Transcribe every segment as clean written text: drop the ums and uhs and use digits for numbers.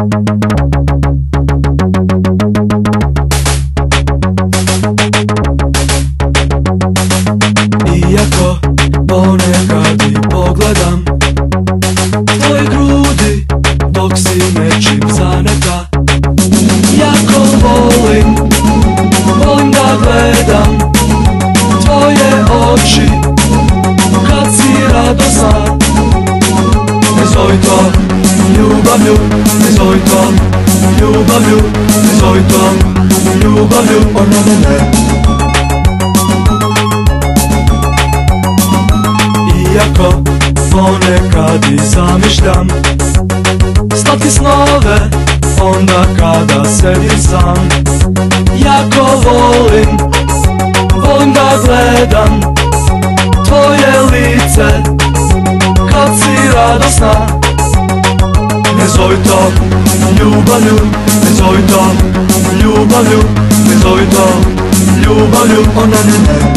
Iako ponekad i pogledam tvoje grudi dok si nečim zaneta, jako volim da gledam tvoje oči kad si radosna. Ne zove to ljubavlju, ne zove to ljubavlju, ne zove to ljubavlju, ona ne. Iako ponekad i zamišljam slatke snove onda kada sedim sam, jako volim da gledam tvoje lice kad si radosna. Ne zove to ljubavlju, ne zove to ljubavlju, ne zove to ljubavlju, ona ne.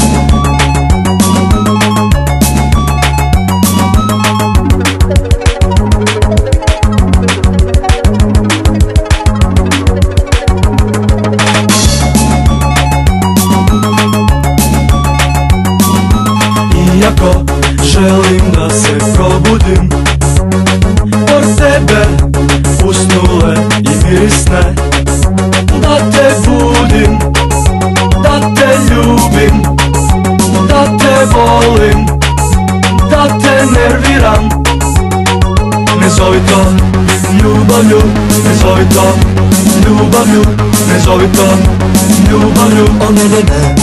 Iako želim da se probudim pored tebe usnule i mirisne, da te budim, da te ljubim, da te volim, da te nerviram. Ne zove to ljubavlju, ne zove to ljubavlju, ne zove to ljubavlju, ona ne.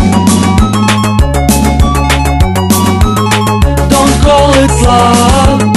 Call it love,